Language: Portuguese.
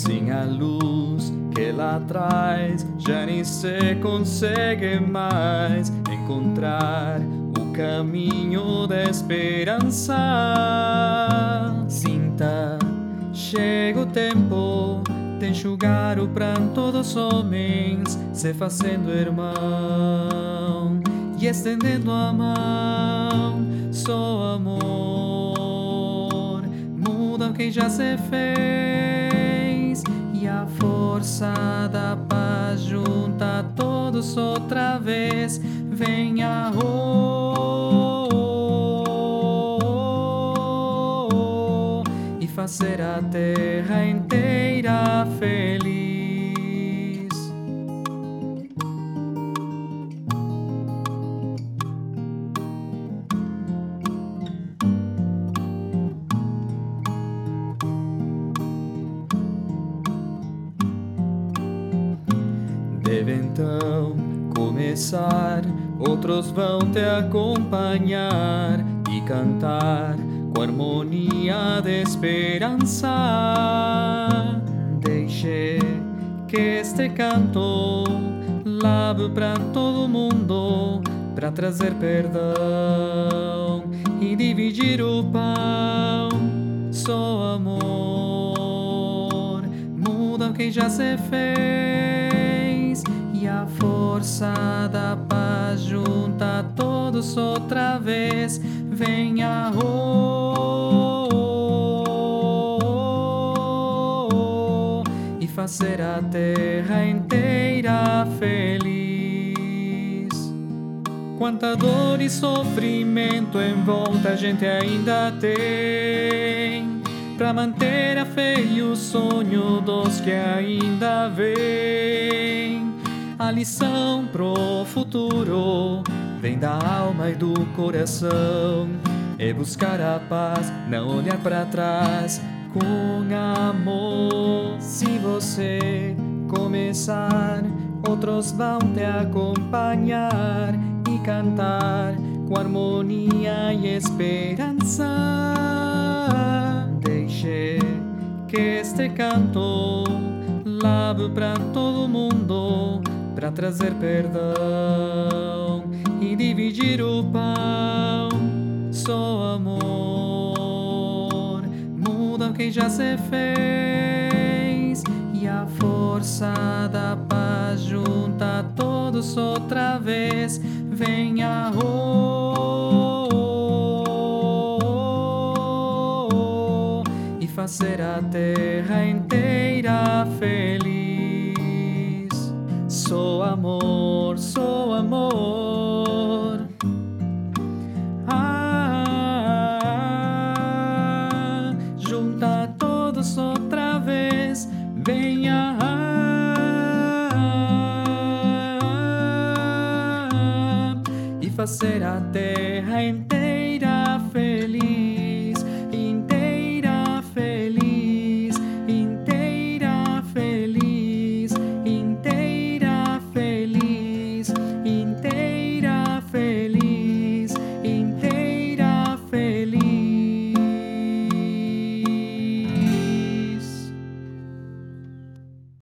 Sem a luz que ela traz, já nem se consegue mais encontrar o caminho da esperança. Sinta, chega o tempo de enxugar o pranto dos homens, se fazendo irmão e estendendo a mão. Só amor muda o que já se fez, e a força da paz junta todos outra vez. Venha e fazer a terra inteira feliz. Deve então começar, outros vão te acompanhar e cantar com harmonia de esperança. Deixe que este canto lave para todo mundo, para trazer perdão e dividir o pão. Só amor muda o que já se fez, e a força da paz junta todos outra vez. Venha e fazer a terra inteira feliz. Quanta dor e sofrimento em volta a gente ainda tem, pra manter a fé e o sonho dos que ainda vêm. A lição pro futuro vem da alma e do coração, é buscar a paz, não olhar para trás, com amor. Se você começar, outros vão te acompanhar e cantar com harmonia e esperança. Deixe que este canto lave para todo mundo, para trazer perdão e dividir o pão. Só amor muda o que já se fez, e a força da paz junta todos outra vez. Venha e fazer a terra inteira feliz. Sou amor, sou amor. Junta todos outra vez. Venha e fazer a terra inteira